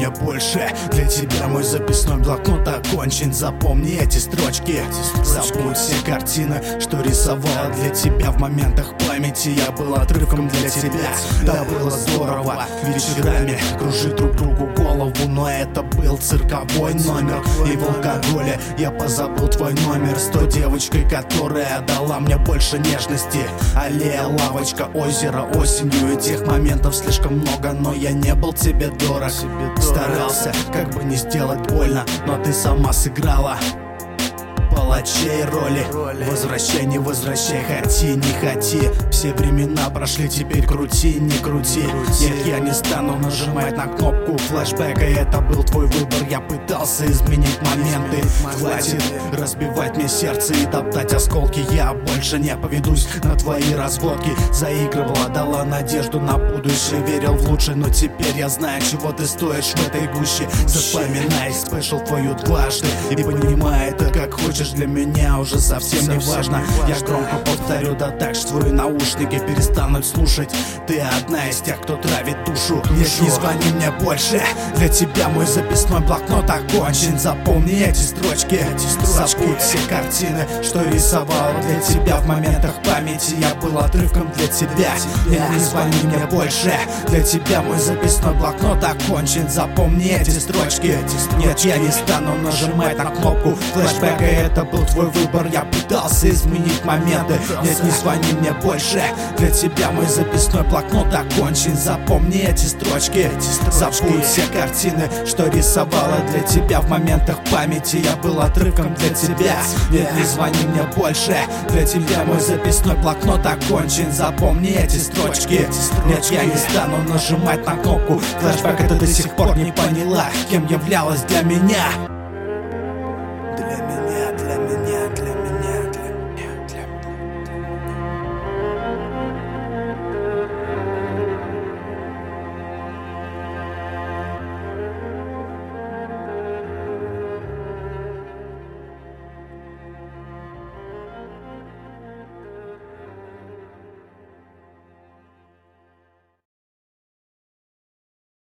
мне больше. Для тебя мой записной блокнот окончен. Запомни эти строчки. Забудь все картины, что рисовал для тебя в моментах памяти. Я был отрывком для тебя. Да, было здорово вечерами кружить друг другу голову, но это был цирковой номер. И в алкоголе я позабыл твой номер. С той девочкой, которая дала мне больше нежности. Аллея, лавочка, озеро осенью. И тех моментов слишком много, но я не был тебе дорог. Старался, как бы не сделать больно, но ты сама сыграла палачей роли. Возвращай, не возвращай, хоти, не хоти. Все времена прошли, теперь крути, не крути. Нет, я не стану нажимать на кнопку флешбека. Это был твой выбор, я пытался изменить моменты. Хватит разбивать мне сердце и топтать осколки. Я больше не поведусь на твои разводки. Заигрывала, дала надежду на будущее. Верил в лучшее, но теперь я знаю, чего ты стоишь в этой гуще. Запоминай спешл твою дважды и понимай это как хочешь. Для меня уже совсем не важно. Я громко повторю, да так, что твои наушники перестанут слушать. Ты одна из тех, кто травит душу. Нет, не звони мне больше. Для тебя мой записной блокнот окончен. Запомни эти строчки. Забудь все картины, что рисовал для тебя в моментах памяти. Я был отрывком для тебя. Нет, не звони мне больше. Для тебя мой записной блокнот окончен. Запомни эти строчки. Нет, я не стану нажимать на кнопку флешбека. Это был твой выбор, я пытался изменить моменты. Нет, не звони мне больше. Для тебя мой записной блокнот окончен. Запомни эти строчки. Забудь все картины, что рисовала для тебя в моментах памяти. Я был отрывком для тебя. Нет, не звони мне больше. Для тебя мой записной блокнот окончен. Запомни эти строчки. Нет, я не стану нажимать на кнопку флешбэк. Ты до сих пор не поняла, кем являлась для меня.